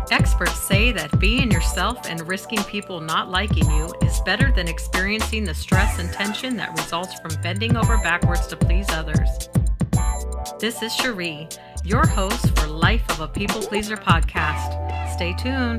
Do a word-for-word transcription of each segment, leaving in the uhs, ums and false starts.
Experts say that being yourself and risking people not liking you is better than experiencing the stress and tension that results from bending over backwards to please others. This is Cherie, your host for Life of a People Pleaser podcast. Stay tuned.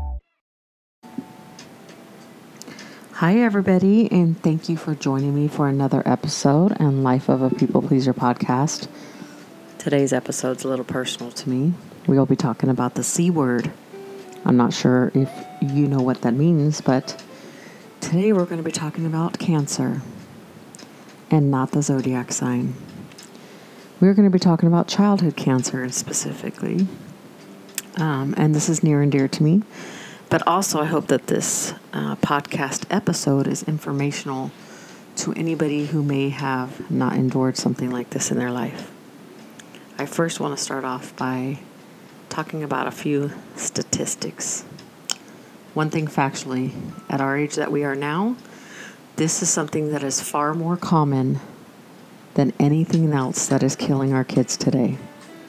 Hi, everybody, and thank you for joining me for another episode on Life of a People Pleaser podcast. Today's episode's a little personal to me. We'll be talking about the C word. I'm not sure if you know what that means, but today we're going to be talking about Cancer and not the zodiac sign. We're going to be talking about childhood cancer specifically, um, and this is near and dear to me. But also, I hope that this uh, podcast episode is informational to anybody who may have not endured something like this in their life. I first want to start off by talking about a few statistics. One thing factually, at our age that we are now, this is something that is far more common than anything else that is killing our kids today.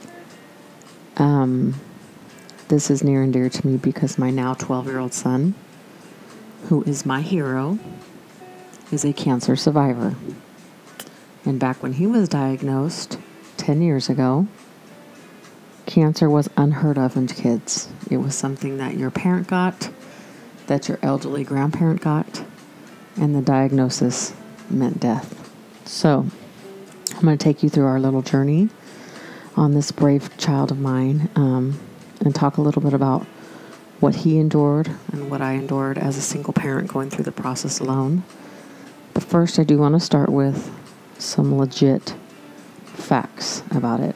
Um, this is near and dear to me because my now twelve-year-old son, who is my hero, is a cancer survivor. And back when he was diagnosed ten years ago, cancer was unheard of in kids. It was something that your parent got, that your elderly grandparent got, and the diagnosis meant death. So, I'm going to take you through our little journey on this brave child of mine, um, and talk a little bit about what he endured and what I endured as a single parent going through the process alone. But first, I do want to start with some legit facts about it.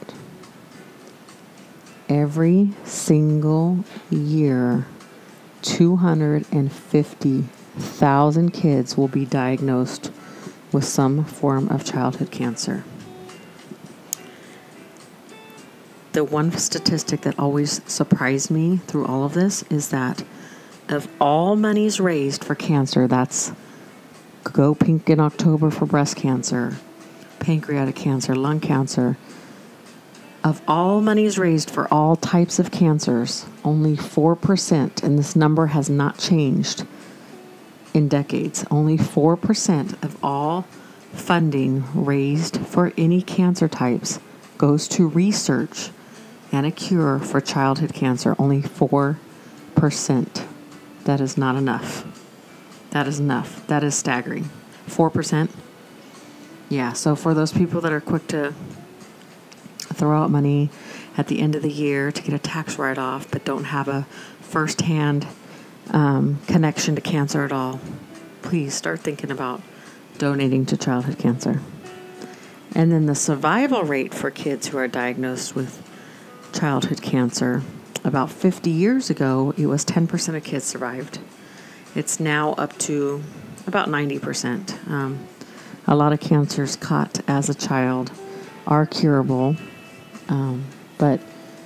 Every single year, two hundred fifty thousand kids will be diagnosed with some form of childhood cancer. The one statistic that always surprised me through all of this is that of all monies raised for cancer, that's Go Pink in October for breast cancer, pancreatic cancer, lung cancer, of all monies raised for all types of cancers, only four percent, and this number has not changed in decades, only four percent of all funding raised for any cancer types goes to research and a cure for childhood cancer. Only four percent. That is not enough. That is enough. That is staggering. four percent? Yeah, so for those people that are quick to throw out money at the end of the year to get a tax write-off, but don't have a first-hand um, connection to cancer at all, please start thinking about donating to childhood cancer. And then the survival rate for kids who are diagnosed with childhood cancer, about fifty years ago, it was ten percent of kids survived. It's now up to about ninety percent. Um, a lot of cancers caught as a child are curable. Um, but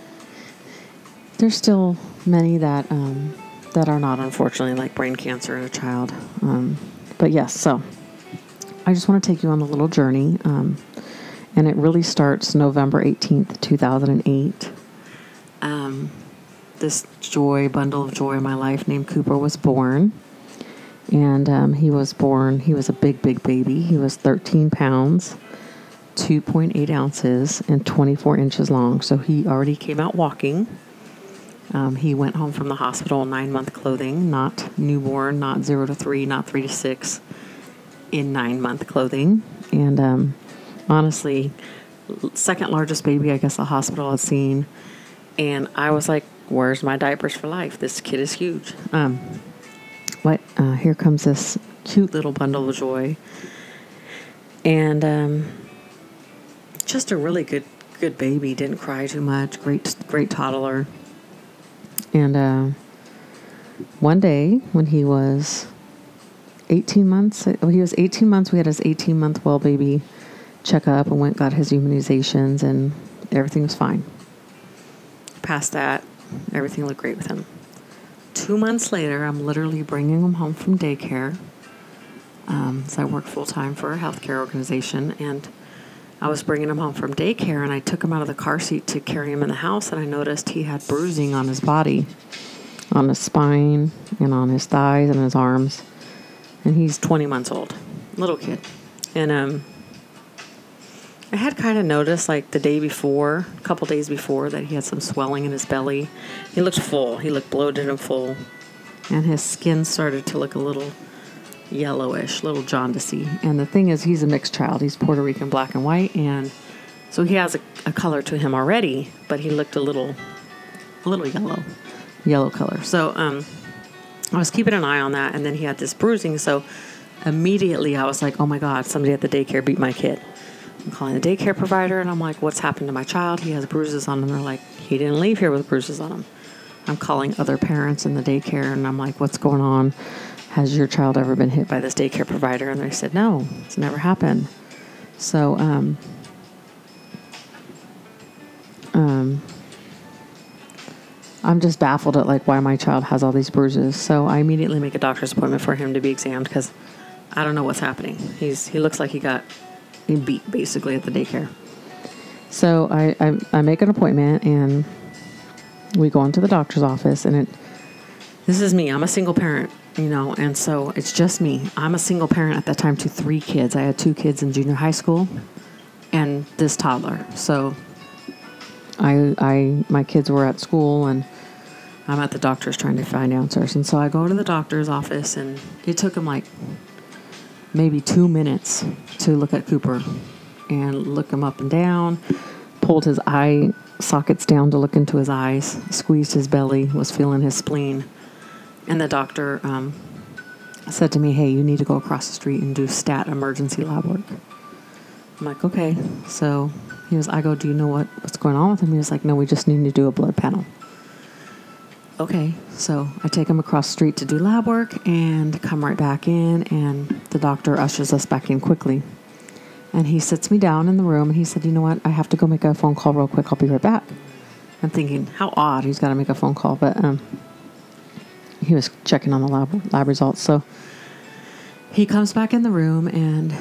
there's still many that um, that are not, unfortunately, like brain cancer in a child. Um, but yes, so I just want to take you on a little journey, um, and it really starts November eighteenth, two thousand eight. Um, this joy, bundle of joy in my life named Cooper was born, and um, he was born, he was a big, big baby. He was thirteen pounds. two point eight ounces and twenty-four inches long. So he already came out walking. Um, he went home from the hospital in nine-month clothing, not newborn, not zero to three, not three to six, in nine-month clothing. And um, honestly, second largest baby I guess the hospital had seen. And I was like, where's my diapers for life? This kid is huge. Um, what? Uh, here comes this cute little bundle of joy. And um just a really good good baby. Didn't cry too much. Great great toddler. And uh, one day when he was eighteen months, oh, he was eighteen months, we had his eighteen-month well baby checkup and went got his immunizations, and everything was fine. Past that, everything looked great with him. Two months later, I'm literally bringing him home from daycare. Um, so I work full-time for a healthcare organization, and I was bringing him home from daycare, and I took him out of the car seat to carry him in the house, and I noticed he had bruising on his body, on his spine, and on his thighs and his arms. And he's twenty months old, little kid. And um, I had kind of noticed, like, the day before, a couple days before, that he had some swelling in his belly. He looked full. He looked bloated and full. And his skin started to look a little yellowish, little jaundicey. And the thing is, he's a mixed child. He's Puerto Rican black and white, and so he has a, a color to him already, but he looked a little a little yellow yellow color. So um I was keeping an eye on that, and then he had this bruising. So immediately I was like, oh my God, somebody at the daycare beat my kid. I'm calling the daycare provider, and I'm like, what's happened to my child? He has bruises on him. They're like, he didn't leave here with bruises on him. I'm calling other parents in the daycare, and I'm like, what's going on? Has your child ever been hit by this daycare provider? And they said, no, it's never happened. So, um, um, I'm just baffled at like why my child has all these bruises. So I immediately make a doctor's appointment for him to be examined, because I don't know what's happening. He's, he looks like he got beat basically at the daycare. So I, I, I make an appointment, and we go into the doctor's office, and it, this is me. I'm a single parent, you know, and so it's just me. I'm a single parent at that time to three kids. I had two kids in junior high school and this toddler. So I, I, my kids were at school, and I'm at the doctor's trying to find answers. And so I go to the doctor's office, and it took him like maybe two minutes to look at Cooper and look him up and down, pulled his eye sockets down to look into his eyes, squeezed his belly, was feeling his spleen. And the doctor um, said to me, hey, you need to go across the street and do stat emergency lab work. I'm like, okay. So he was, I go, do you know what, what's going on with him? He was like, no, we just need to do a blood panel. Okay. So I take him across the street to do lab work and come right back in, and the doctor ushers us back in quickly. And he sits me down in the room, and he said, you know what, I have to go make a phone call real quick. I'll be right back. I'm thinking, how odd, he's got to make a phone call. But um, he was checking on the lab, lab results. So he comes back in the room, and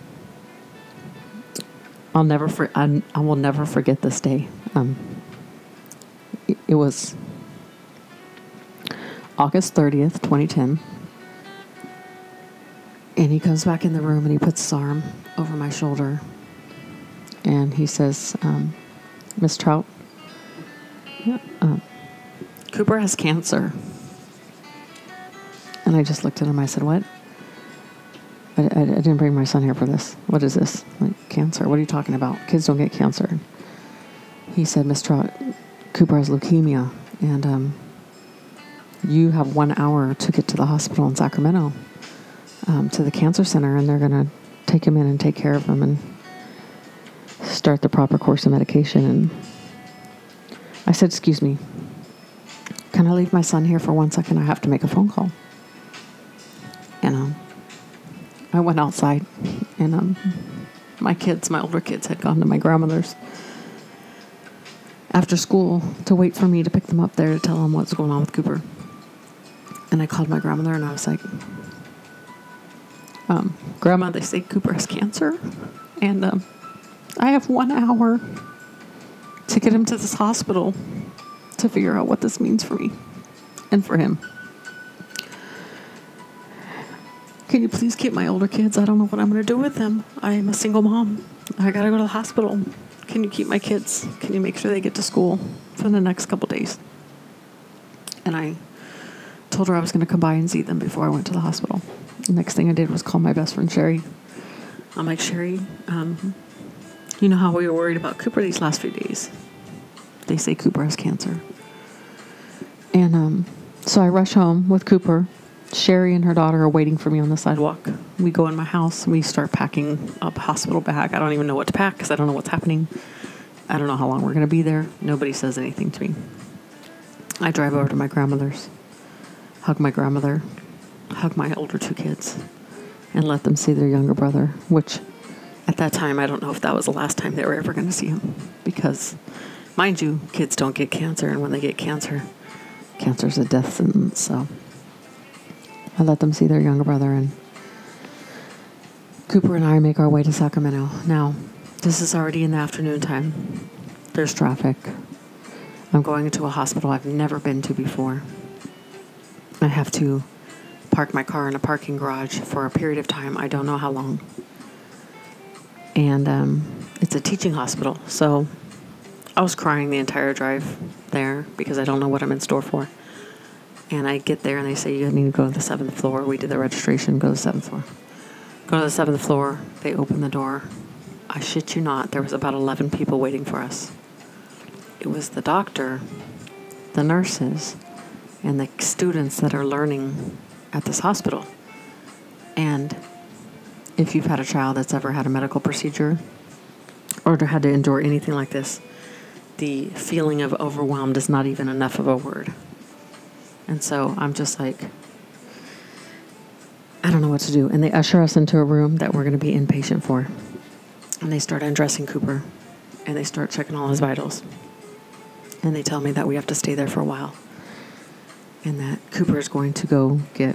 I'll never for, I, I will never forget this day. Um, it, it was August thirtieth, twenty ten. And he comes back in the room, and he puts his arm over my shoulder, and he says, um, Miss Trout, yeah, um, Cooper has cancer. And I just looked at him. I said, what? I, I, I didn't bring my son here for this. What is this? Like, cancer? What are you talking about? Kids don't get cancer. He said, Miss Trout, Cooper has leukemia, and um, you have one hour to get to the hospital in Sacramento, um, to the cancer center, and they're going to take him in and take care of him and start the proper course of medication. And I said, excuse me, can I leave my son here for one second? I have to make a phone call. And um, I went outside, and um, my kids, my older kids, had gone to my grandmother's after school to wait for me to pick them up there to tell them what's going on with Cooper. And I called my grandmother, and I was like, um, Grandma, they say Cooper has cancer, and um, I have one hour to get him to this hospital to figure out what this means for me and for him. Can you please keep my older kids? I don't know what I'm going to do with them. I am a single mom. I got to go to the hospital. Can you keep my kids? Can you make sure they get to school for the next couple days? And I told her I was going to come by and see them before I went to the hospital. The next thing I did was call my best friend, Sherry. I'm like, Sherry, um, you know how we were worried about Cooper these last few days? They say Cooper has cancer. And um, so I rush home with Cooper. Sherry and her daughter are waiting for me on the sidewalk. We go in my house. We start packing up a hospital bag. I don't even know what to pack because I don't know what's happening. I don't know how long we're going to be there. Nobody says anything to me. I drive over to my grandmother's, hug my grandmother, hug my older two kids, and let them see their younger brother, which at that time, I don't know if that was the last time they were ever going to see him. Because, mind you, kids don't get cancer, and when they get cancer, cancer is a death sentence, so I let them see their younger brother, and Cooper and I make our way to Sacramento. Now, This is already in the afternoon time. There's traffic. I'm going into a hospital I've never been to before. I have to park my car in a parking garage for a period of time. I don't know how long. And um, it's a teaching hospital. So I was crying the entire drive there because I don't know what I'm in store for. And I get there and they say, you need to go to the seventh floor. We did the registration, go to the seventh floor. Go to the seventh floor. They open the door. I shit you not, there was about eleven people waiting for us. It was the doctor, the nurses, and the students that are learning at this hospital. And if you've had a child that's ever had a medical procedure or had to endure anything like this, the feeling of overwhelmed is not even enough of a word. And so I'm just like, I don't know what to do. And they usher us into a room that we're going to be inpatient for. And they start undressing Cooper. And they start checking all his vitals. And they tell me that we have to stay there for a while. And that Cooper is going to go get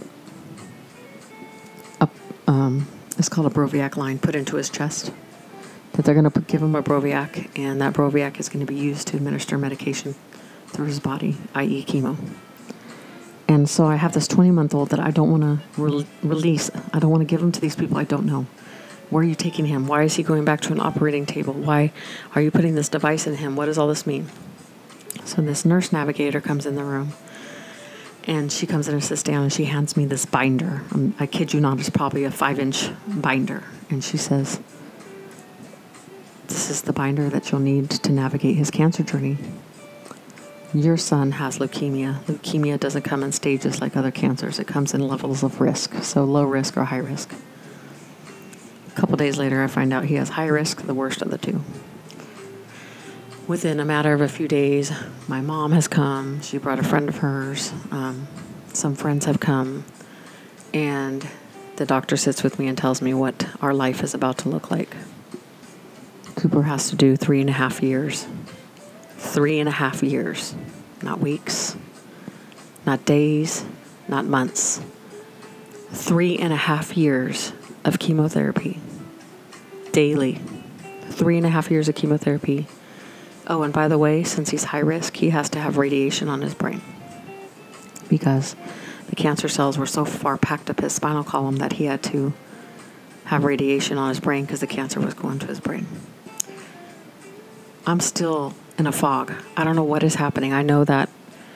a, um, it's called a Broviac line put into his chest. That they're going to give him a Broviac. And that Broviac is going to be used to administer medication through his body, that is chemo. And so I have this twenty-month-old that I don't want to re- release. I don't want to give him to these people I don't know. Where are you taking him? Why is he going back to an operating table? Why are you putting this device in him? What does all this mean? So this nurse navigator comes in the room. And she comes in and sits down and she hands me this binder. Um, I kid you not, it's probably a five-inch binder. And she says, this is the binder that you'll need to navigate his cancer journey. Your son has leukemia. Leukemia doesn't come in stages like other cancers. It comes in levels of risk, so low risk or high risk. A couple days later, I find out he has high risk, the worst of the two. Within a matter of a few days, my mom has come. She brought a friend of hers. Um, some friends have come. And the doctor sits with me and tells me what our life is about to look like. Cooper has to do three and a half years. Three and a half years, not weeks, not days, not months. Three and a half years of chemotherapy daily. Three and a half years of chemotherapy. Oh, and by the way, since he's high risk, he has to have radiation on his brain because the cancer cells were so far packed up his spinal column that he had to have radiation on his brain because the cancer was going to his brain. I'm still in a fog. I don't know what is happening. I know that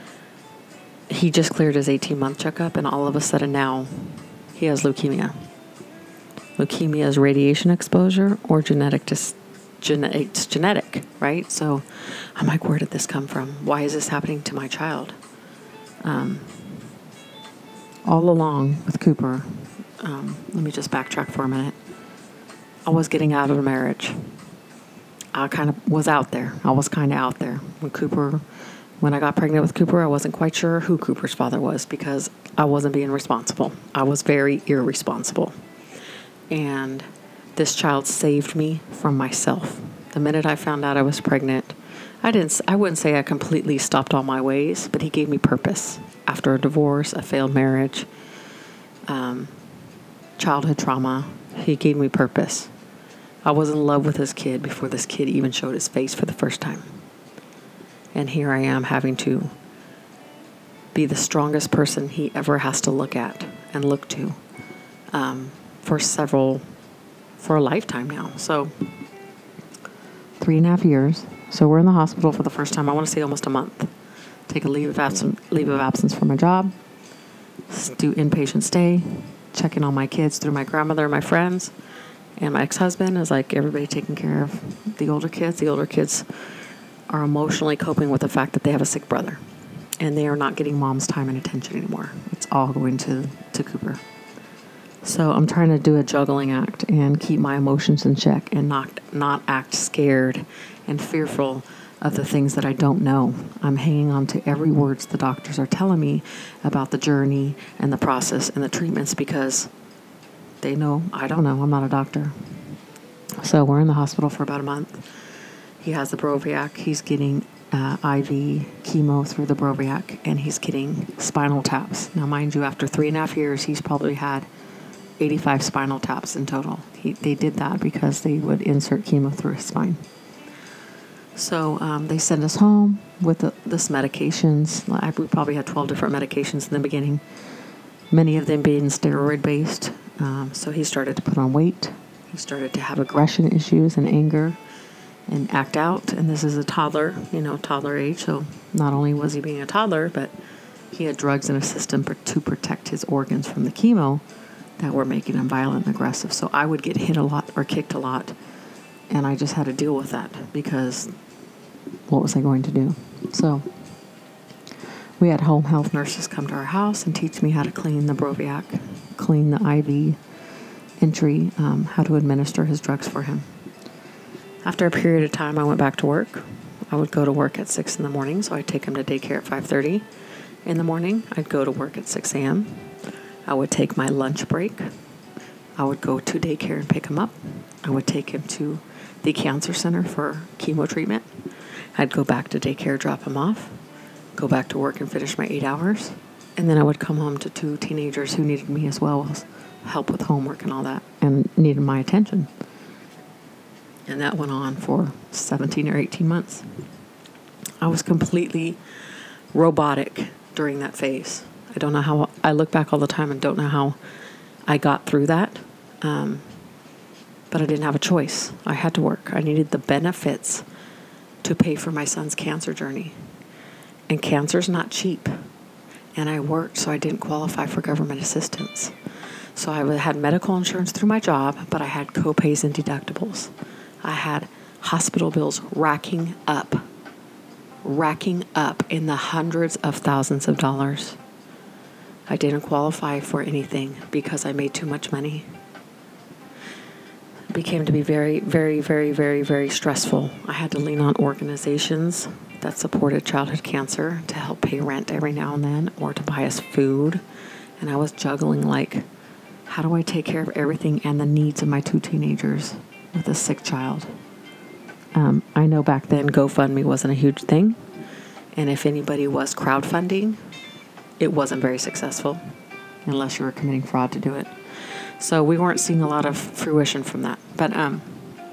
he just cleared his eighteen-month checkup, and all of a sudden now he has leukemia. Leukemia is radiation exposure or genetic dis- gene- it's genetic, right? So I'm like, where did this come from? Why is this happening to my child? Um, all along with Cooper, um, let me just backtrack for a minute. I was getting out of a marriage. I kind of was out there. I was kind of out there. When Cooper, when I got pregnant with Cooper, I wasn't quite sure who Cooper's father was because I wasn't being responsible. I was very irresponsible. And this child saved me from myself. The minute I found out I was pregnant, I didn't, I wouldn't say I completely stopped all my ways, but he gave me purpose. After a divorce, a failed marriage, um, childhood trauma, he gave me purpose. I was in love with this kid before this kid even showed his face for the first time. And here I am having to be the strongest person he ever has to look at and look to um, for several, for a lifetime now. So three and a half years. So we're in the hospital for the first time. I want to say almost a month. Take a leave of absence, leave of absence from my job. Do inpatient stay. Checking on my kids through my grandmother and my friends. And my ex-husband is like everybody taking care of the older kids. The older kids are emotionally coping with the fact that they have a sick brother. And they are not getting mom's time and attention anymore. It's all going to, to Cooper. So I'm trying to do a juggling act and keep my emotions in check and not, not act scared and fearful of the things that I don't know. I'm hanging on to every words the doctors are telling me about the journey and the process and the treatments because they know, I don't know, I'm not a doctor. So we're in the hospital for about a month. He has the Broviac. He's getting uh, I V chemo through the Broviac, and he's getting spinal taps. Now, mind you, after three and a half years, he's probably had eighty-five spinal taps in total. He, they did that because they would insert chemo through his spine. So um, they sent us home with the, this medications. We probably had twelve different medications in the beginning, many of them being steroid-based. Um, so he started to put on weight. He started to have aggression issues and anger and act out. And this is a toddler, you know, toddler age. So not only was he being a toddler, but he had drugs in his system to protect his organs from the chemo that were making him violent and aggressive. So I would get hit a lot or kicked a lot. And I just had to deal with that because what was I going to do? So we had home health nurses come to our house and teach me how to clean the Broviac, clean the I V entry, um, how to administer his drugs for him. After a period of time, I went back to work. I would go to work at six in the morning, so I'd take him to daycare at five thirty in the morning. I'd go to work at six a.m. I would take my lunch break. I would go to daycare and pick him up. I would take him to the cancer center for chemo treatment. I'd go back to daycare, drop him off, go back to work and finish my eight hours. And then I would come home to two teenagers who needed me as well, as help with homework and all that, and needed my attention. And that went on for seventeen or eighteen months. I was completely robotic during that phase. I don't know how, I look back all the time and don't know how I got through that. Um, but I didn't have a choice. I had to work. I needed the benefits to pay for my son's cancer journey. And cancer's not cheap. And I worked, so I didn't qualify for government assistance. So I had medical insurance through my job, but I had co-pays and deductibles. I had hospital bills racking up, racking up in the hundreds of thousands of dollars. I didn't qualify for anything because I made too much money. It became to be very, very, very, very, very stressful. I had to lean on organizations that supported childhood cancer to help pay rent every now and then or to buy us food. And I was juggling like, how do I take care of everything and the needs of my two teenagers with a sick child? Um, I know back then GoFundMe wasn't a huge thing. And if anybody was crowdfunding, it wasn't very successful unless you were committing fraud to do it. So we weren't seeing a lot of fruition from that. But um,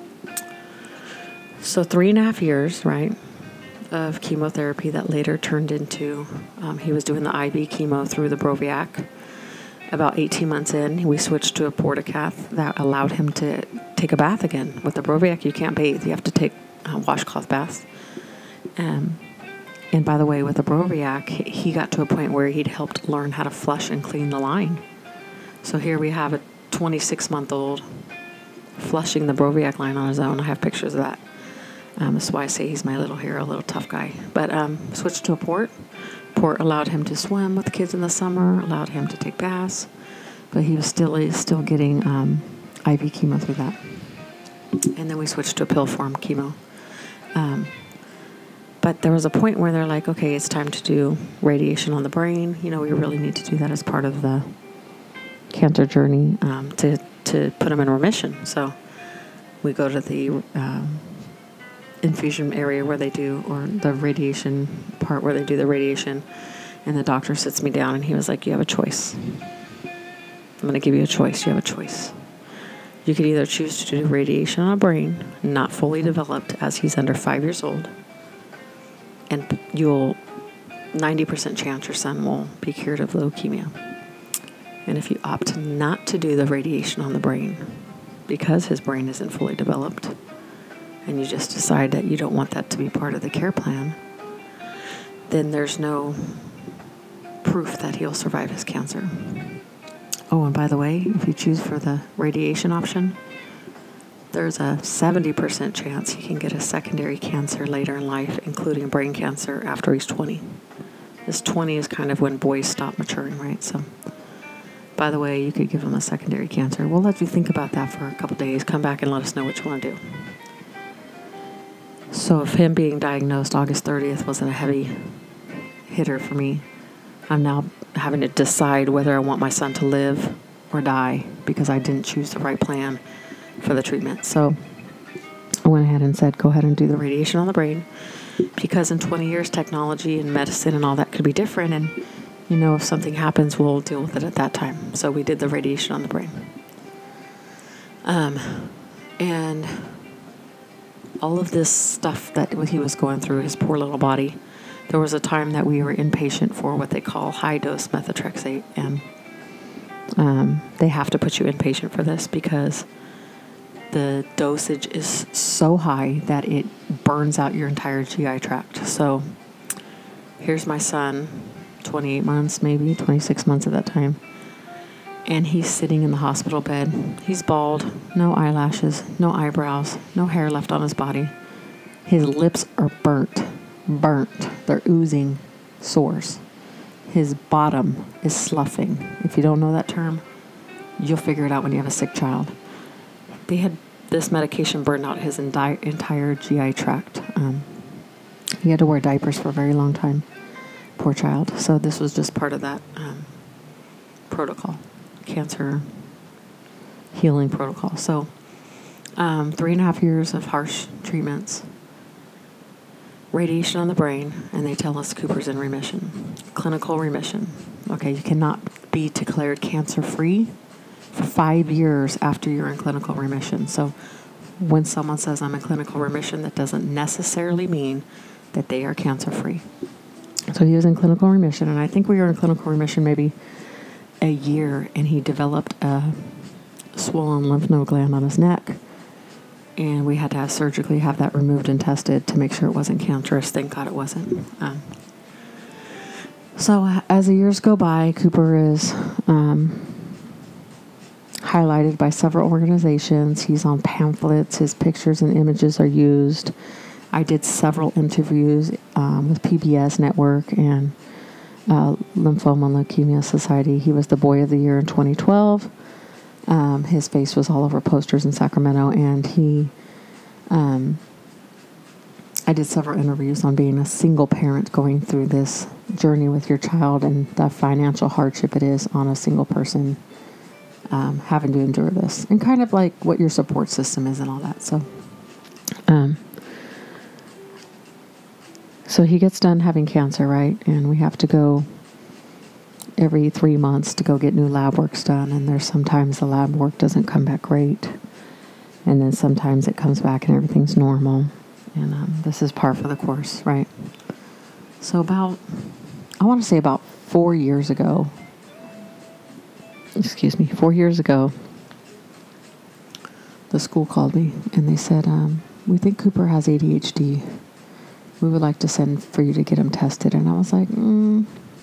so three and a half years, right, of chemotherapy that later turned into, um, he was doing the I V chemo through the Broviac. About eighteen months in, we switched to a Portacath that allowed him to take a bath again. With the Broviac, you can't bathe. You have to take uh, washcloth baths. Um, and by the way, with the Broviac, he got to a point where he'd helped learn how to flush and clean the line. So here we have a twenty-six-month-old flushing the Broviac line on his own. I have pictures of that. Um, that's why I say he's my little hero, little tough guy. But um, switched to a Port. Port allowed him to swim with the kids in the summer, allowed him to take baths, but he was still he was still getting um, I V chemo through that. And then we switched to a pill form chemo. Um, but there was a point where they're like, okay, it's time to do radiation on the brain. You know, we really need to do that as part of the cancer journey um, to, to put him in remission. So we go to the um, infusion area where they do, or the radiation part where they do the radiation, and the doctor sits me down and he was like, you have a choice. I'm going to give you a choice. You have a choice. You could either choose to do radiation on a brain, not fully developed, as he's under five years old, and you'll ninety percent chance your son will be cured of leukemia. And if you opt not to do the radiation on the brain because his brain isn't fully developed, and you just decide that you don't want that to be part of the care plan, then there's no proof that he'll survive his cancer. Oh, and by the way, if you choose for the radiation option, there's a seventy percent chance he can get a secondary cancer later in life, including brain cancer after he's twenty. This twenty is kind of when boys stop maturing, right? So, by the way, you could give him a secondary cancer. We'll let you think about that for a couple days. Come back and let us know what you want to do. So if him being diagnosed August thirtieth wasn't a heavy hitter for me, I'm now having to decide whether I want my son to live or die because I didn't choose the right plan for the treatment. So I went ahead and said, go ahead and do the radiation on the brain, because in twenty years, technology and medicine and all that could be different. And, you know, if something happens, we'll deal with it at that time. So we did the radiation on the brain. Um, and all of this stuff that he was going through, his poor little body, there was a time that we were inpatient for what they call high-dose methotrexate, and um, they have to put you inpatient for this because the dosage is so high that it burns out your entire G I tract. So here's my son, twenty-eight months, maybe twenty-six months at that time, and he's sitting in the hospital bed. He's bald, no eyelashes, no eyebrows, no hair left on his body. His lips are burnt, burnt. They're oozing sores. His bottom is sloughing. If you don't know that term, you'll figure it out when you have a sick child. They had this medication burned out his enti- entire G I tract. Um, he had to wear diapers for a very long time. Poor child. So this was just part of that um, protocol, cancer healing protocol. So um, three and a half years of harsh treatments, radiation on the brain, and they tell us Cooper's in remission, clinical remission. Okay, you cannot be declared cancer-free for five years after you're in clinical remission. So when someone says I'm in clinical remission, that doesn't necessarily mean that they are cancer-free. So he was in clinical remission, and I think we were in clinical remission maybe a year, and he developed a swollen lymph node gland on his neck, and we had to have surgically have that removed and tested to make sure it wasn't cancerous. Thank God it wasn't. Um, so as the years go by, Cooper is um, highlighted by several organizations. He's on pamphlets. His pictures and images are used. I did several interviews um, with P B S Network and uh, Lymphoma and Leukemia Society. He was the Boy of the Year in twenty twelve. Um, his face was all over posters in Sacramento, and he, um, I did several interviews on being a single parent going through this journey with your child and the financial hardship it is on a single person um, having to endure this, and kind of like what your support system is and all that. So, um, so he gets done having cancer, right? And we have to go every three months to go get new lab works done, and there's sometimes the lab work doesn't come back great, and then sometimes it comes back and everything's normal, and um, this is par for the course, right? So about, I want to say about four years ago, excuse me, four years ago, the school called me, and they said, um, we think Cooper has A D H D. We would like to send for you to get him tested. And I was like, mm,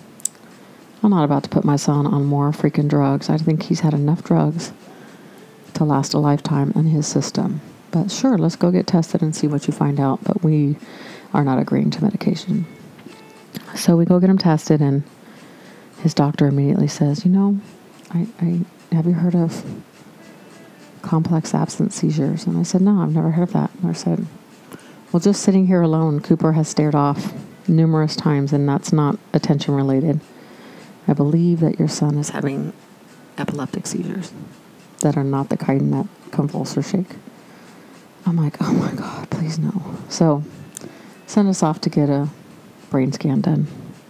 I'm not about to put my son on more freaking drugs. I think he's had enough drugs to last a lifetime in his system. But sure, let's go get tested and see what you find out. But we are not agreeing to medication. So we go get him tested, and his doctor immediately says, you know, I, I have you heard of complex absence seizures? And I said, no, I've never heard of that. And I said, well, just sitting here alone, Cooper has stared off numerous times, and that's not attention related. I believe that your son is having epileptic seizures that are not the kind that convulse or shake. I'm like, oh my God, please no. So send us off to get a brain scan done.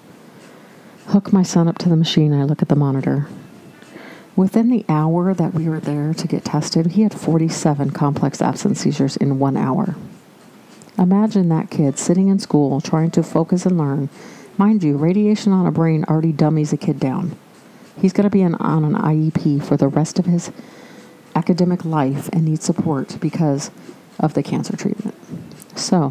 Hook my son up to the machine. I look at the monitor. Within the hour that we were there to get tested, he had forty-seven complex absence seizures in one hour. Imagine that kid sitting in school trying to focus and learn. Mind you, radiation on a brain already dummies a kid down. He's going to be an, on an I E P for the rest of his academic life and needs support because of the cancer treatment. So,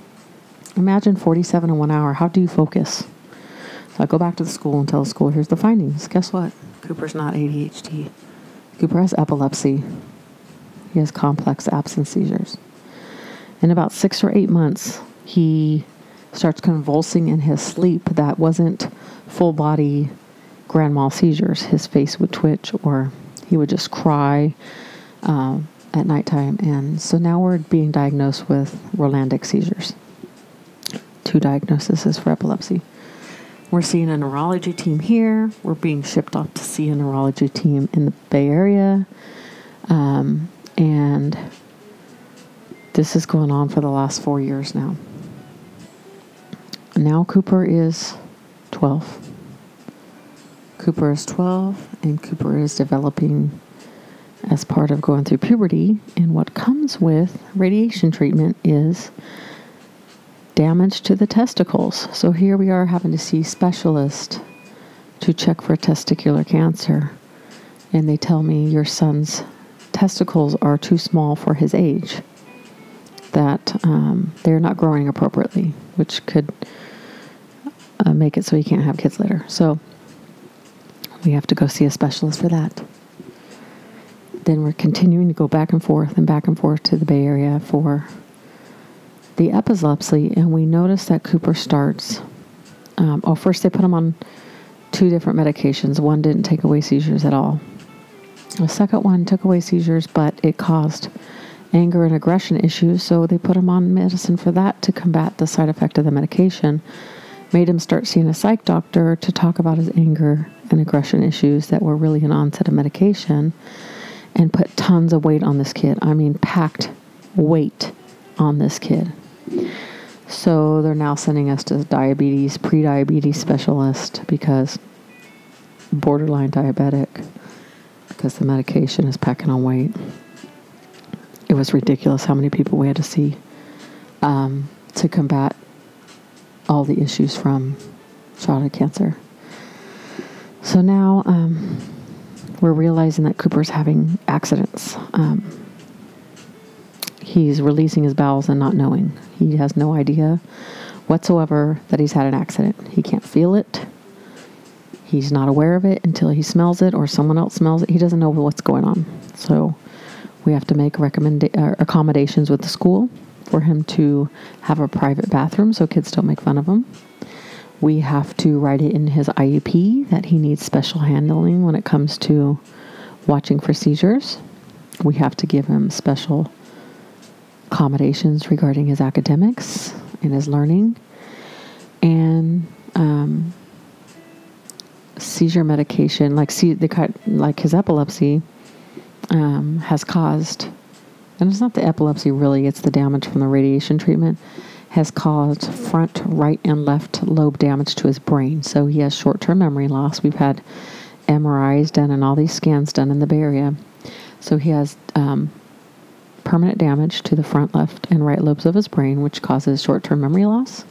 imagine forty-seven in one hour. How do you focus? So I go back to the school and tell the school, here's the findings. Guess what? Cooper's not A D H D. Cooper has epilepsy. He has complex absence seizures. In about six or eight months, he starts convulsing in his sleep. That wasn't full body grand mal seizures. His face would twitch, or he would just cry um, at nighttime. And so now we're being diagnosed with Rolandic seizures. Two diagnoses for epilepsy. We're seeing a neurology team here. We're being shipped off to see a neurology team in the Bay Area. Um, and this is going on for the last four years now. Now Cooper is twelve. Cooper is twelve, and Cooper is developing as part of going through puberty. And what comes with radiation treatment is damage to the testicles. So here we are having to see specialists to check for testicular cancer. And they tell me your son's testicles are too small for his age, that um, they're not growing appropriately, which could uh, make it so he can't have kids later. So we have to go see a specialist for that. Then we're continuing to go back and forth and back and forth to the Bay Area for the epilepsy, and we notice that Cooper starts, um, oh, first they put him on two different medications. One didn't take away seizures at all. The second one took away seizures, but it caused anger and aggression issues, so they put him on medicine for that to combat the side effect of the medication. Made him start seeing a psych doctor to talk about his anger and aggression issues that were really an onset of medication, and put tons of weight on this kid. I mean, packed weight on this kid. So they're now sending us to diabetes, pre-diabetes specialist, because borderline diabetic, because the medication is packing on weight. It was ridiculous how many people we had to see um, to combat all the issues from childhood cancer. So now um, we're realizing that Cooper's having accidents. Um, he's releasing his bowels and not knowing. He has no idea whatsoever that he's had an accident. He can't feel it. He's not aware of it until he smells it or someone else smells it. He doesn't know what's going on. So we have to make recommend uh, accommodations with the school for him to have a private bathroom so kids don't make fun of him. We have to write it in his I E P that he needs special handling when it comes to watching for seizures. We have to give him special accommodations regarding his academics and his learning. And um, seizure medication, like see, the like his epilepsy, um, has caused, and it's not the epilepsy really, it's the damage from the radiation treatment, has caused front, right, and left lobe damage to his brain. So he has short-term memory loss. We've had M R Is done and all these scans done in the Bay Area. So he has um, permanent damage to the front, left, and right lobes of his brain, which causes short-term memory loss.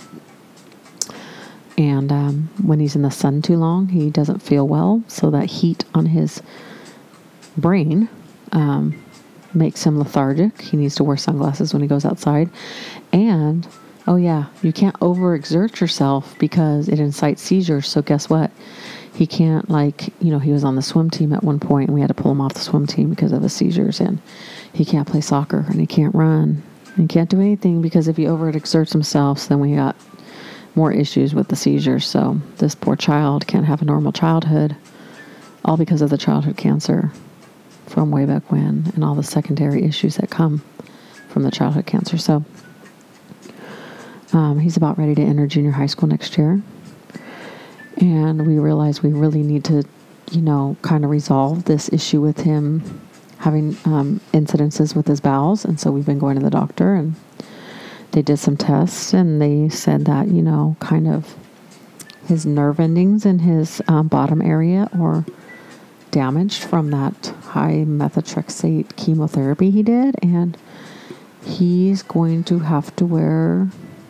And um, when he's in the sun too long, he doesn't feel well. So that heat on his brain um, makes him lethargic. He needs to wear sunglasses when he goes outside. And, oh yeah, you can't overexert yourself because it incites seizures. So guess what? He can't, like, you know, he was on the swim team at one point and we had to pull him off the swim team because of his seizures. And he can't play soccer and he can't run. And he can't do anything because if he overexerts himself, then we got more issues with the seizures. So this poor child can't have a normal childhood, all because of the childhood cancer from way back when and all the secondary issues that come from the childhood cancer. So um, he's about ready to enter junior high school next year. And we realize we really need to, you know, kind of resolve this issue with him having um, incidences with his bowels. And so we've been going to the doctor, and they did some tests, and they said that, you know, kind of his nerve endings in his um, bottom area are damaged from that high methotrexate chemotherapy he did. And he's going to have to wear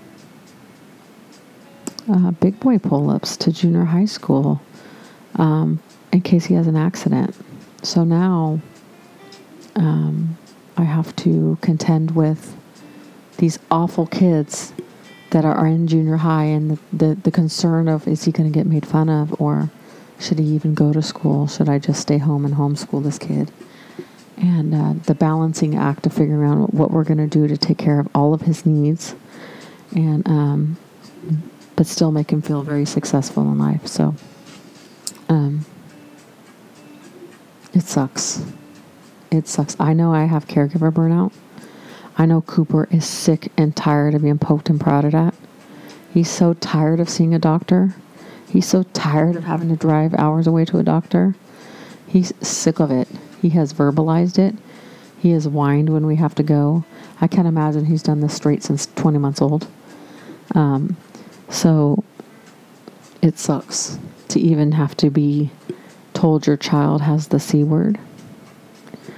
Uh, big boy pull-ups to junior high school um, in case he has an accident. So now um, I have to contend with these awful kids that are in junior high, and the, the, the concern of, is he going to get made fun of, or should he even go to school? Should I just stay home and homeschool this kid? And uh, the balancing act of figuring out what we're going to do to take care of all of his needs, and um, but still make him feel very successful in life. So um, it sucks. It sucks. I know I have caregiver burnout. I know Cooper is sick and tired of being poked and prodded at. He's so tired of seeing a doctor. He's so tired of having to drive hours away to a doctor. He's sick of it. He has verbalized it. He has whined when we have to go. I can't imagine he's done this straight since twenty months old. Um, So it sucks to even have to be told your child has the C word.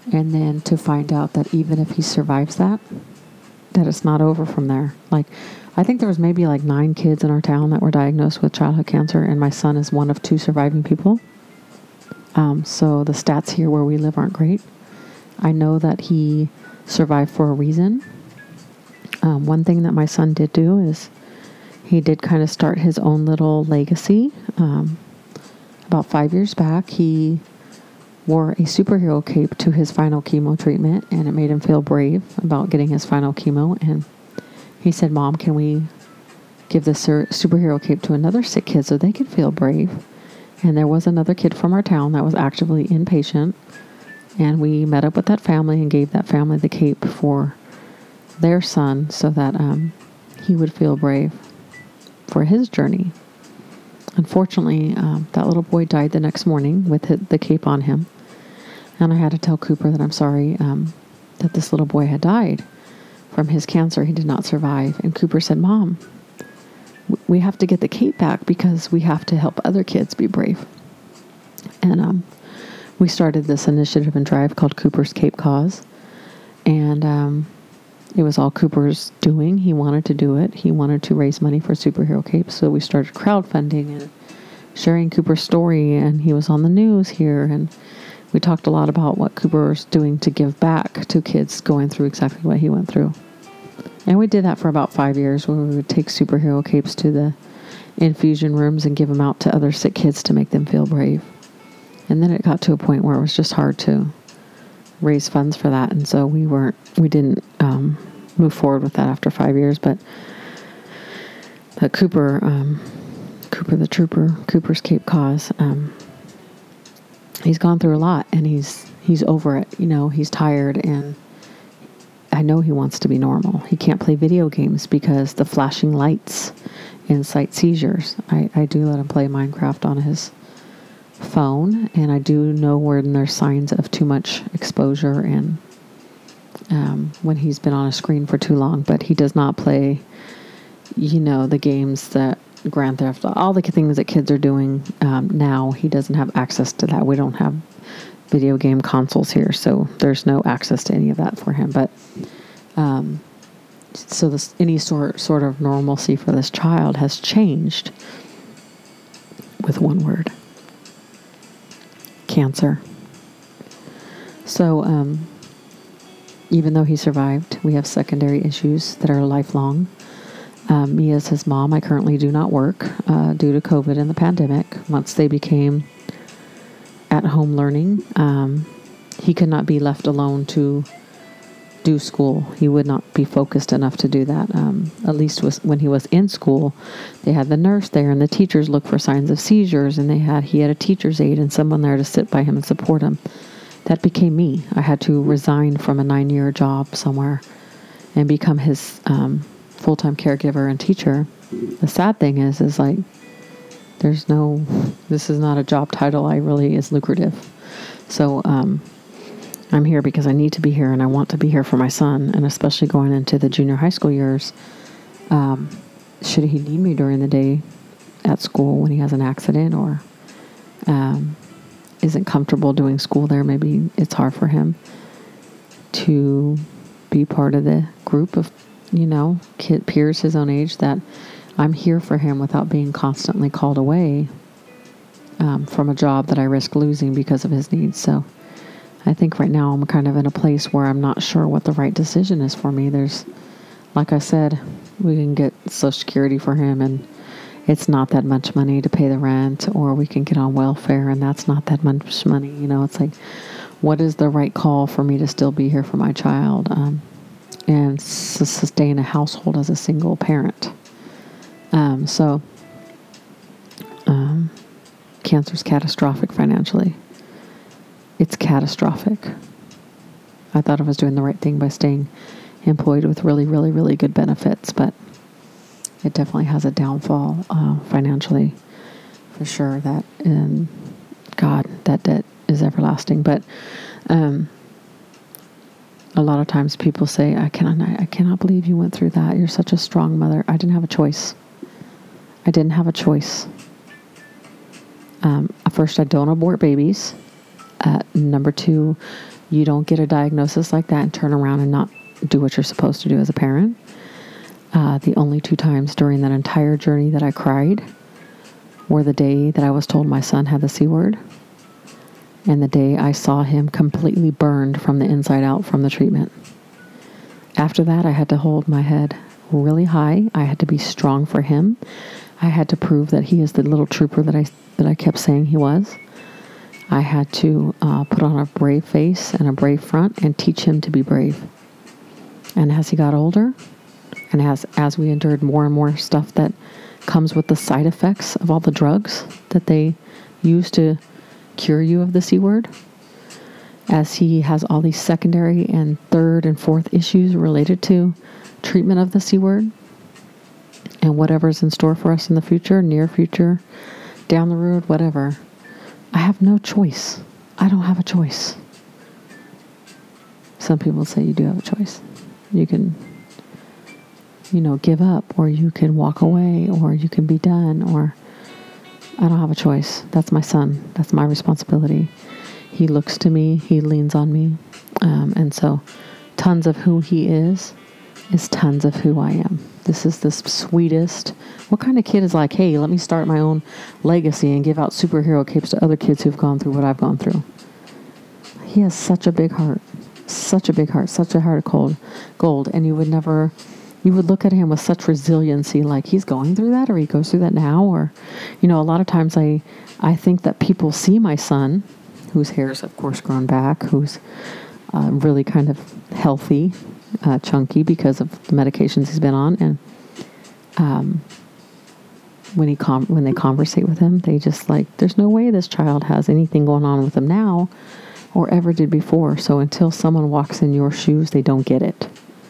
And then to find out that even if he survives that, that it's not over from there. Like, I think there was maybe like nine kids in our town that were diagnosed with childhood cancer, and my son is one of two surviving people. Um, so the stats here where we live aren't great. I know that he survived for a reason. Um, one thing that my son did do is he did kind of start his own little legacy. Um, about five years back, he wore a superhero cape to his final chemo treatment, and it made him feel brave about getting his final chemo. And he said, "Mom, can we give this sur- superhero cape to another sick kid so they can feel brave?" And there was another kid from our town that was actively inpatient, and we met up with that family and gave that family the cape for their son so that um, he would feel brave for his journey. Unfortunately, um, that little boy died the next morning with his, the cape on him. And I had to tell Cooper that I'm sorry um, that this little boy had died from his cancer. He did not survive. And Cooper said, "Mom, w- we have to get the cape back because we have to help other kids be brave." And um, we started this initiative and drive called Cooper's Cape Cause. And um, it was all Cooper's doing. He wanted to do it. He wanted to raise money for superhero capes. So we started crowdfunding and sharing Cooper's story. And he was on the news here. And we talked a lot about what Cooper was doing to give back to kids going through exactly what he went through. And we did that for about five years where we would take superhero capes to the infusion rooms and give them out to other sick kids to make them feel brave. And then it got to a point where it was just hard to raise funds for that, and so we weren't we didn't um, move forward with that after five years. But but Cooper um, Cooper the Trooper, Cooper's Cape Cause, um, he's gone through a lot, and he's he's over it. You know, he's tired, and I know he wants to be normal. He can't play video games because the flashing lights incite seizures. I, I do let him play Minecraft on his phone, and I do know when there's signs of too much exposure and um, when he's been on a screen for too long. But he does not play, you know, the games that Grand Theft, all the things that kids are doing um, now. He doesn't have access to that. We don't have video game consoles here, so there's no access to any of that for him. But um, so this any sort sort of normalcy for this child has changed with one word. Cancer. So, um, even though he survived, we have secondary issues that are lifelong. Um, me as his mom, I currently do not work uh, due to COVID and the pandemic. Once they became at-home learning, um, he could not be left alone to do school. He would not be focused enough to do that. Um, at least was, when he was in school, they had the nurse there, and the teachers looked for signs of seizures, and they had he had a teacher's aide and someone there to sit by him and support him. That became me. I had to resign from a nine-year job somewhere and become his um, full-time caregiver and teacher. The sad thing is, is like, there's no, this is not a job title I really is lucrative. So, um, I'm here because I need to be here, and I want to be here for my son, and especially going into the junior high school years. Um, should he need me during the day at school when he has an accident or um, isn't comfortable doing school there, maybe it's hard for him to be part of the group of, you know, kid, peers his own age, that I'm here for him without being constantly called away um, from a job that I risk losing because of his needs. So I think right now I'm kind of in a place where I'm not sure what the right decision is for me. There's, like I said, we can get Social Security for him, and it's not that much money to pay the rent, or we can get on welfare, and that's not that much money. You know, it's like, what is the right call for me to still be here for my child um, and s- sustain a household as a single parent? Um, so, um, cancer's catastrophic financially. It's catastrophic. I thought I was doing the right thing by staying employed with really, really, really good benefits, but it definitely has a downfall uh, financially, for sure. That, and God, that debt is everlasting. But um, a lot of times people say, I cannot, I cannot believe you went through that. You're such a strong mother. I didn't have a choice. I didn't have a choice. Um, first, I don't abort babies. Uh, number two, You don't get a diagnosis like that and turn around and not do what you're supposed to do as a parent. Uh, the only two times during that entire journey that I cried were the day that I was told my son had the C word and the day I saw him completely burned from the inside out from the treatment. After that, I had to hold my head really high. I had to be strong for him. I had to prove that he is the little trooper that I that I kept saying he was. I had to uh, put on a brave face and a brave front and teach him to be brave. And as he got older, and as as we endured more and more stuff that comes with the side effects of all the drugs that they use to cure you of the C word, as he has all these secondary and third and fourth issues related to treatment of the C word and whatever's in store for us in the future, near future, down the road, whatever, I have no choice. I don't have a choice. Some people say you do have a choice. You can, you know, give up, or you can walk away, or you can be done, or I don't have a choice. That's my son. That's my responsibility. He looks to me. He leans on me. Um, and so tons of who he is is tons of who I am. This is the sweetest. What kind of kid is like, hey, let me start my own legacy and give out superhero capes to other kids who've gone through what I've gone through? He has such a big heart. Such a big heart. Such a heart of cold, gold. And you would never... You would look at him with such resiliency, like he's going through that, or he goes through that now, or, you know, a lot of times I, I think that people see my son, whose hair's of course grown back, who's uh, really kind of healthy, uh, chunky because of the medications he's been on, and um, when he com- when they conversate with him, they just like, there's no way this child has anything going on with him now, or ever did before. So until someone walks in your shoes, they don't get it.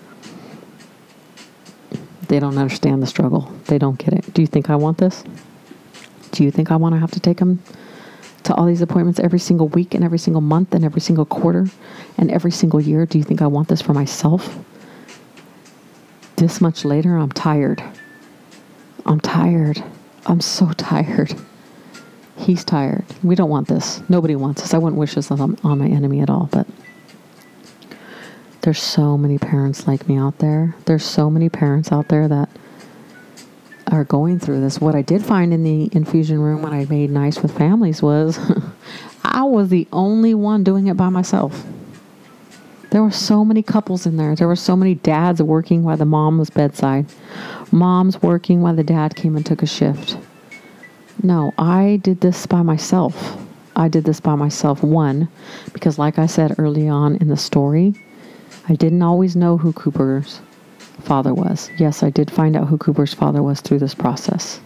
They don't understand the struggle. They don't get it. Do you think I want this? Do you think I want to have to take them to all these appointments every single week and every single month and every single quarter and every single year? Do you think I want this for myself? This much later, I'm tired. I'm tired. I'm so tired. He's tired. We don't want this. Nobody wants this. I wouldn't wish this on, on my enemy at all, but there's so many parents like me out there. There's so many parents out there that are going through this. What I did find in the infusion room when I made nice with families was I was the only one doing it by myself. There were so many couples in there. There were so many dads working while the mom was bedside. Moms working while the dad came and took a shift. No, I did this by myself. I did this by myself, one, because like I said early on in the story, I didn't always know who Cooper's father was. Yes, I did find out who Cooper's father was through this process.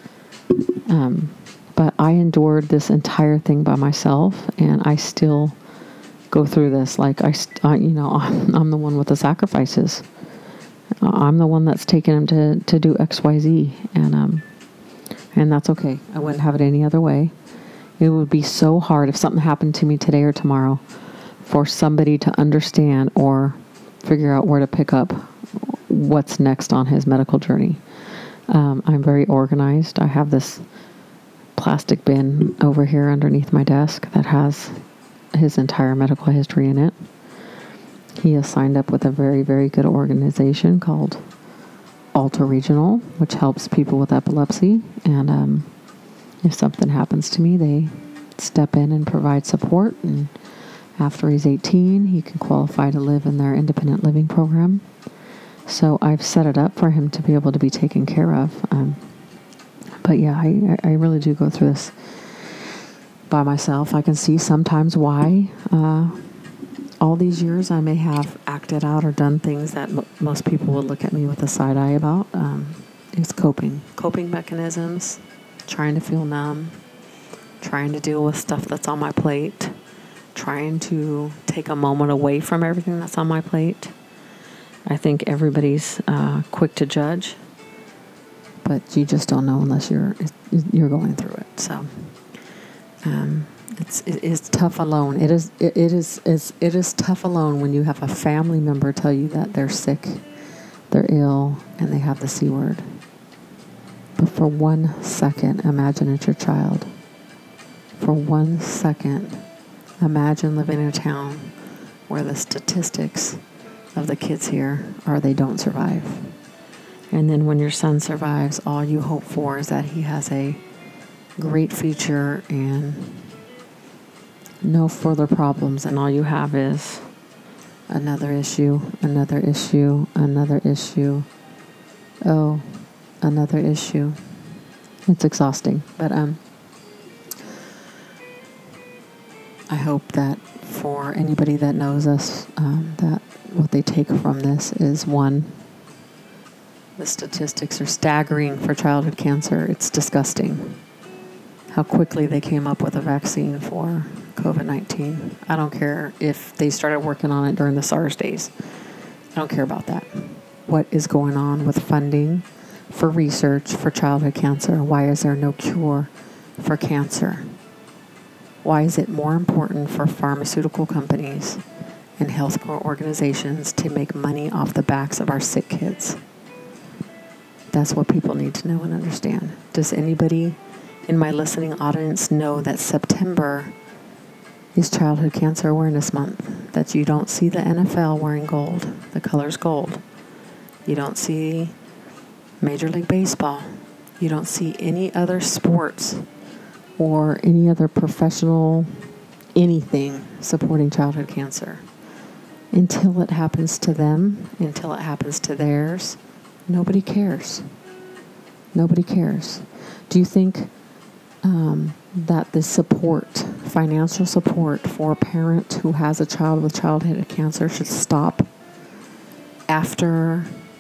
Um, but I endured this entire thing by myself, and I still go through this. Like, I, I you know, I'm, I'm the one with the sacrifices. I'm the one that's taken him to, to do X, Y, Z, and, um, and that's okay. I wouldn't have it any other way. It would be so hard if something happened to me today or tomorrow for somebody to understand or figure out where to pick up what's next on his medical journey. Um, I'm very organized. I have this plastic bin over here underneath my desk that has his entire medical history in it. He is signed up with a very, very good organization called Alta Regional, which helps people with epilepsy. And um, if something happens to me, they step in and provide support. And after he's eighteen, he can qualify to live in their independent living program. So I've set it up for him to be able to be taken care of. Um, but yeah, I, I really do go through this by myself. I can see sometimes why uh, all these years I may have acted out or done things that m- most people would look at me with a side eye about. Um, it's coping. Coping mechanisms, trying to feel numb, trying to deal with stuff that's on my plate, trying to take a moment away from everything that's on my plate. I think everybody's uh, quick to judge, but you just don't know unless you're you're going through it. So um, it's it is tough alone. It is it, it is is it is tough alone when you have a family member tell you that they're sick, they're ill, and they have the C word. But for one second, imagine it's your child. For one second, imagine living in a town where the statistics of the kids here are they don't survive. And then when your son survives, all you hope for is that he has a great future and no further problems, and all you have is another issue, another issue, another issue. Oh, another issue. It's exhausting, but um, I hope that for anybody that knows us, um, that what they take from this is, one, the statistics are staggering for childhood cancer. It's disgusting how quickly they came up with a vaccine for covid nineteen. I don't care if they started working on it during the SARS days. I don't care about that. What is going on with funding for research for childhood cancer? Why is there no cure for cancer? Why is it more important for pharmaceutical companies and healthcare organizations to make money off the backs of our sick kids? That's what people need to know and understand. Does anybody in my listening audience know that September is Childhood Cancer Awareness Month? That you don't see the N F L wearing gold. The color's gold. You don't see Major League Baseball. You don't see any other sports or any other professional anything supporting childhood cancer. Until it happens to them, until it happens to theirs, nobody cares. Nobody cares. Do you think um, that the support, financial support for a parent who has a child with childhood cancer should stop after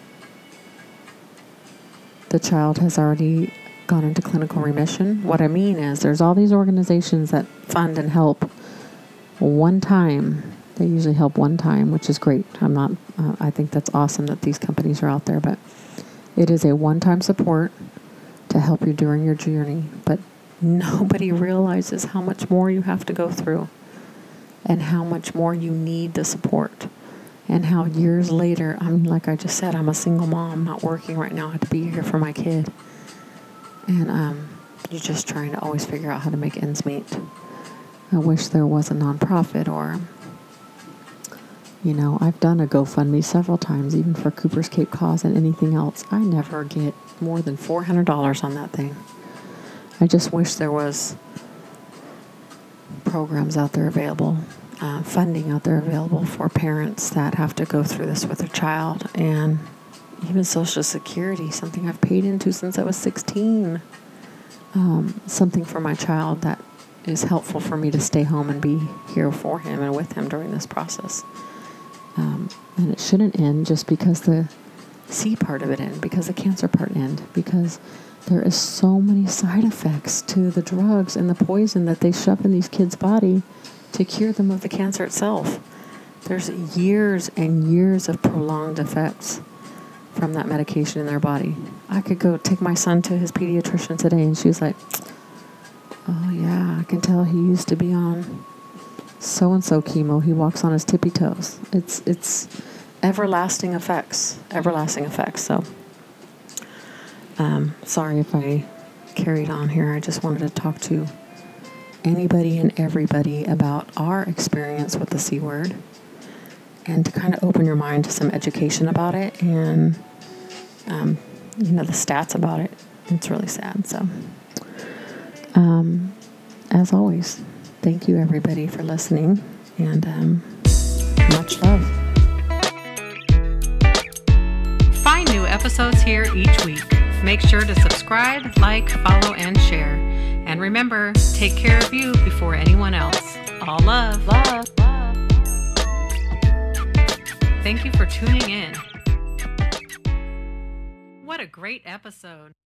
the child has already gone into clinical remission? What I mean is there's all these organizations that fund and help one time. They usually help one time, which is great. I'm not, uh, I think that's awesome that these companies are out there, but it is a one-time support to help you during your journey. But nobody realizes how much more you have to go through and how much more you need the support. And how years later, I mean, like I just said, I'm a single mom, not working right now. I have to be here for my kid. And um, you're just trying to always figure out how to make ends meet. I wish there was a nonprofit or, you know, I've done a GoFundMe several times, even for Cooper's Cape Cause and anything else. I never get more than four hundred dollars on that thing. I just wish there was programs out there available. Uh, funding out there available for parents that have to go through this with their child, and even Social Security, something I've paid into since I was sixteen, um, something for my child that is helpful for me to stay home and be here for him and with him during this process. Um, and it shouldn't end just because the C part of it end, because the cancer part end, because there is so many side effects to the drugs and the poison that they shove in these kids' body to cure them of the cancer itself. There's years and years of prolonged effects from that medication in their body. I could go take my son to his pediatrician today, and she's like, oh yeah, I can tell he used to be on so-and-so chemo. He walks on his tippy toes. It's it's everlasting effects, everlasting effects. So, um, sorry if I carried on here. I just wanted to talk to anybody and everybody about our experience with the C word, and to kind of open your mind to some education about it, and um, you know, the stats about it. It's really sad. So, um, as always, thank you everybody for listening, and um, much love. Find new episodes here each week. Make sure to subscribe, like, follow, and share. And remember, take care of you before anyone else. All love. Love. Love. Thank you for tuning in. What a great episode.